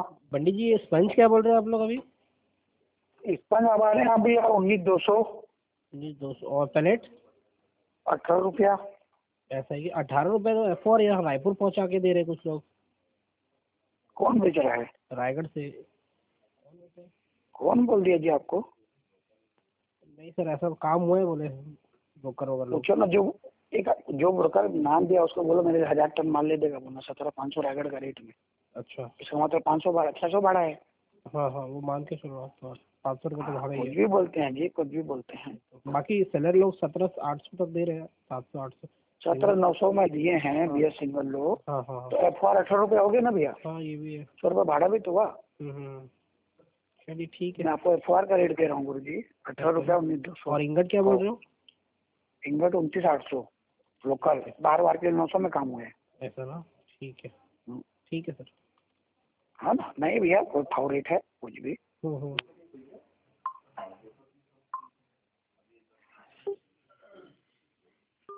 पंडित जी ये स्पंज क्या बोल रहे हैं आप लोग अभी? स्पंज हमारे यहाँ भी 19,200। 19,200 और पैलेट? 18 रुपया। ऐसा है कि 18 रुपये तो F4 यहाँ रायपुर पहुंचा के दे रहे कुछ लोग। कौन बेच रहा है? रायगढ़ से। कौन बोल दिया जी आपको? नहीं सर ऐसा काम हुआ है बोले ब्रोकर वगैरह लोग। पूछो ना, जो ब्रोकर नाम दिया उसको बोलो मेरे 1000 टन माल ले देगा, वरना 17,500 रायगढ़ का रेट में। अच्छा। इसका मतलब 500 भाड़ा, 600 भाड़ा है। हाँ हाँ वो मान के चलो आप, तो 500 रुपये तो भाड़ा ही कुछ है। भी बोलते हैं जी, कुछ भी बोलते हैं। बाकी सेलर लोग 1700-800 तक दे रहे हैं, 700-800। 17,900 में दिए हैं भैया सिंगल लोग। हाँ हाँ हाँ। तो F4 18 रुपये हो गए ना भैया। हाँ ये भी है। 100 रुपये भाड़ा भी तो हुआ। चलिए ठीक है। मैं आपको F4 का रेट दे रहा हूँ गुरु जी, 18 रुपया 19,200। और इंगट क्या बोल रहे हो? इंगट 29,800 लोकल, बार के 900 में काम हुए हैं। ऐसा ना, ठीक है। ठीक है सर। हाँ ना, नहीं भैया कोई फाव रेट है कुछ भी।